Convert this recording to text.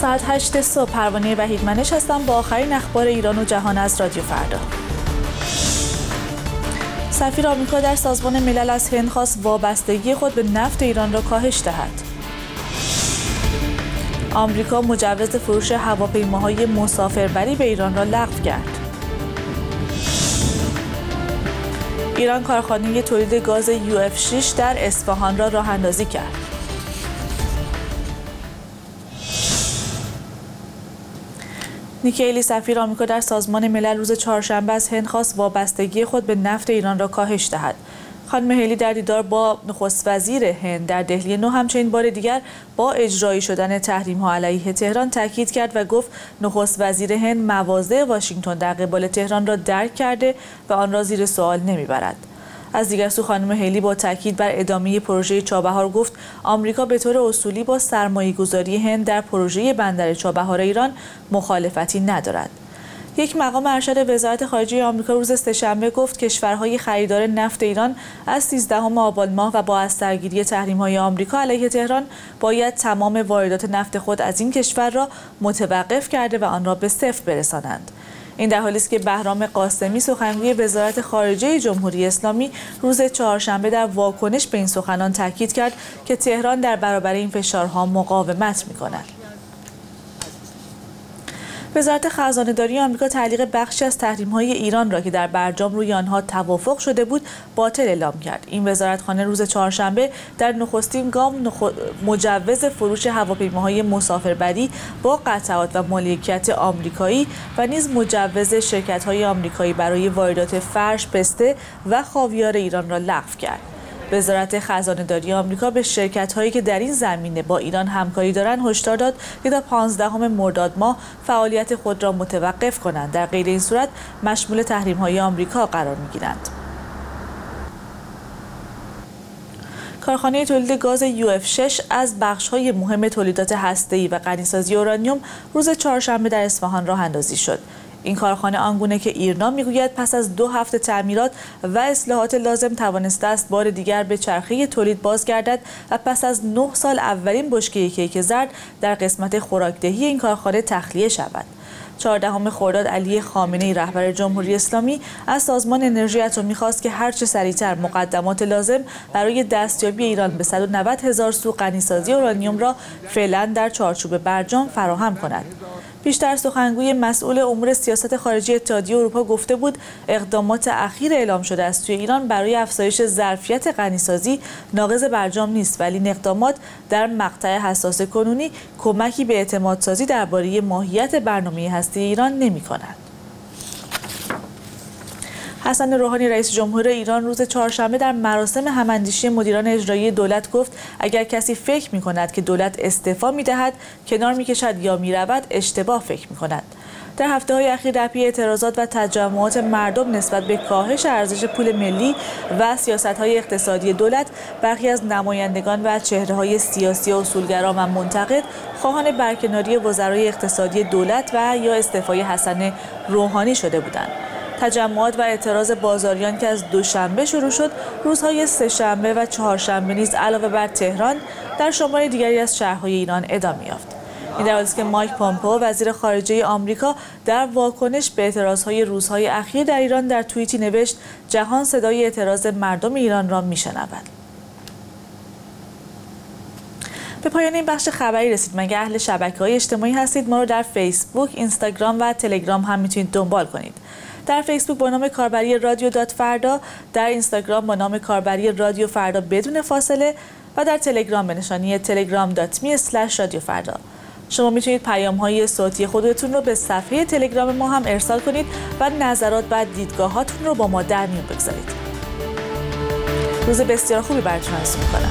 ساعت 8 صبح پروانه وحیدمنش هستم با آخرین اخبار ایران و جهان از رادیو فردا. سفیر آمریکا در سازمان ملل از هند خواست وابستگی خود به نفت ایران را کاهش دهد. آمریکا مجوز فروش هواپیماهای مسافربری به ایران را لغو کرد. ایران کارخانه تولید گاز UF6 در اصفهان را راه اندازی کرد. نیکی هیلی سفیر آمریکا در سازمان ملل روز چهارشنبه از هند خواست وابستگی خود به نفت ایران را کاهش دهد. خانم هیلی در دیدار با نخست وزیر هند در دهلی نو همچنین بار دیگر با اجرایی شدن تحریم‌ها علیه تهران تاکید کرد و گفت نخست وزیر هند مواضع واشنگتن در قبال تهران را درک کرده و آن را زیر سوال نمیبرد. از دیگر سو خانم هیلی با تاکید بر ادامه پروژه چابهار گفت آمریکا به طور اصولی با سرمایه‌گذاری هند در پروژه بندر چابهار ایران مخالفتی ندارد. یک مقام ارشد وزارت خارجه آمریکا روز سه‌شنبه گفت کشورهای خریدار نفت ایران از 13 آبان ماه و با از سرگیری تحریم‌های آمریکا علیه تهران باید تمام واردات نفت خود از این کشور را متوقف کرده و آن را به صفر برسانند. این در حالی است که بهرام قاسمی سخنگوی وزارت خارجه جمهوری اسلامی روز چهارشنبه در واکنش به این سخنان تاکید کرد که تهران در برابر این فشارها مقاومت می‌کند. وزارت خزانه‌داری آمریکا تعلیق بخشی از تحریم‌های ایران را که در برجام روی آنها توافق شده بود باطل اعلام کرد. این وزارتخانه روز چهارشنبه در نخستین گام مجوز فروش هواپیماهای مسافربری با قطعات و مالکیت آمریکایی و نیز مجوز شرکت‌های آمریکایی برای واردات فرش، پسته و خاویار ایران را لغو کرد. وزارت خزانه‌داری آمریکا به شرکت‌هایی که در این زمینه با ایران همکاری دارند هشدار داد که تا 15 مرداد ماه فعالیت خود را متوقف کنند. در غیر این صورت مشمول تحریم‌های آمریکا قرار می‌گیرند. کارخانه تولید گاز UF6 از بخش‌های مهم تولیدات هسته‌ای و غنیسازی اورانیوم روز چهارشنبه در اصفهان راه اندازی شد. این کارخانه آنگونه که ایرنا میگوید پس از 2 هفته تعمیرات و اصلاحات لازم توانسته است بار دیگر به چرخه تولید بازگردد و پس از 9 سال اولین بشکه کیک زرد در قسمت خوراکدهی این کارخانه تخلیه شود. 14 خرداد علی خامنه‌ای رهبر جمهوری اسلامی از سازمان انرژی اتمی خواست که هرچه سریعتر مقدمات لازم برای دستیابی ایران به 190,000 سوخت غنیسازی اورانیوم را فعلا در چارچوب برجام فراهم کند. پیشتر سخنگوی مسئول امور سیاست خارجی اتحادیه اروپا گفته بود اقدامات اخیر اعلام شده است توی ایران برای افزایش ظرفیت غنیسازی ناقض برجام نیست، ولی این اقدامات در مقطع حساس کنونی کمکی به اعتمادسازی درباره ماهیت برنامه هسته ایران نمی‌کند. حسن روحانی رئیس جمهور ایران روز چهارشنبه در مراسم هم‌اندیشی مدیران اجرایی دولت گفت اگر کسی فکر می‌کند که دولت استعفا می‌دهد، کنار می‌کشد یا می‌رود، اشتباه فکر می‌کند. در هفته‌های اخیر در پی اعتراضات و تجمعات مردم نسبت به کاهش ارزش پول ملی و سیاست‌های اقتصادی دولت، برخی از نمایندگان و چهره‌های سیاسی اصولگرا و منتقد خواهان برکناری وزرای اقتصادی دولت و یا استعفای حسن روحانی شده بودند. تجمعات و اعتراض بازاریان که از دوشنبه شروع شد، روزهای سه‌شنبه و چهارشنبه نیز علاوه بر تهران در شمار دیگری از شهرهای ایران ادامه یافت. این در حالی است که مایک پامپئو وزیر خارجه آمریکا در واکنش به اعتراضهای روزهای اخیر در ایران در توییتی نوشت جهان صدای اعتراض مردم ایران را میشنود. به پایان این بخش خبری رسید. مگه اهل شبکه‌های اجتماعی هستید؟ ما رو در فیسبوک، اینستاگرام و تلگرام هم میتونید دنبال کنید. در فیسبوک با نام کاربری رادیو دات فردا، در اینستاگرام با نام کاربری رادیو فردا بدون فاصله و در تلگرام به نشانی telegram.me/رادیوفردا. شما میتونید پیام‌های صوتی خودتون رو به صفحه تلگرام ما هم ارسال کنید و نظرات و دیدگاهاتون رو با ما در میون بگذارید. روز بسیار خوبی براتون آرزو می‌کنم.